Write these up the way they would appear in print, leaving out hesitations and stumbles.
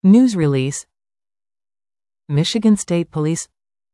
News release. Michigan State Police.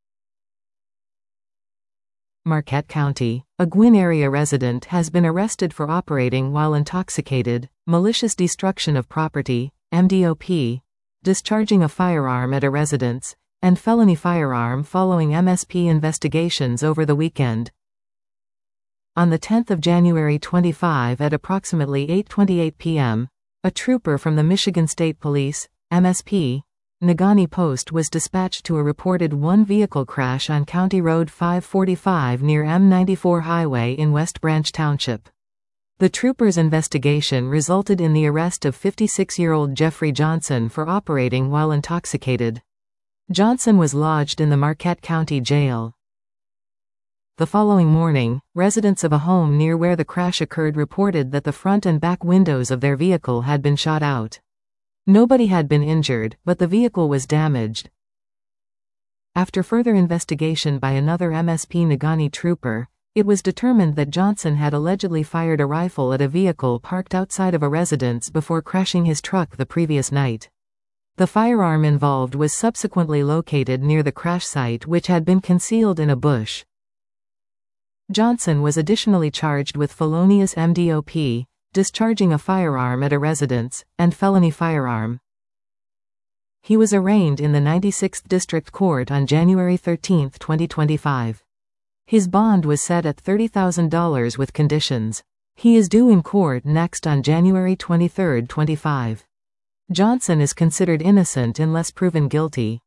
Marquette County. A Gwinn area resident has been arrested for operating while intoxicated, malicious destruction of property, MDOP, discharging a firearm at a residence, and felony firearm following MSP investigations over the weekend. On the 10th of January 25 at approximately 8:28 p.m., a trooper from the Michigan State Police, MSP, Negaunee Post was dispatched to a reported one-vehicle crash on County Road 545 near M94 Highway in West Branch Township. The trooper's investigation resulted in the arrest of 56-year-old Jeffrey Johnson for operating while intoxicated. Johnson was lodged in the Marquette County Jail. The following morning, residents of a home near where the crash occurred reported that the front and back windows of their vehicle had been shot out. Nobody had been injured, but the vehicle was damaged. After further investigation by another MSP Negaunee trooper, it was determined that Johnson had allegedly fired a rifle at a vehicle parked outside of a residence before crashing his truck the previous night. The firearm involved was subsequently located near the crash site, which had been concealed in a bush. Johnson was additionally charged with felonious MDOP, discharging a firearm at a residence, and felony firearm. He was arraigned in the 96th District Court on January 13, 2025. His bond was set at $30,000 with conditions. He is due in court next on January 23, 25. Johnson is considered innocent unless proven guilty.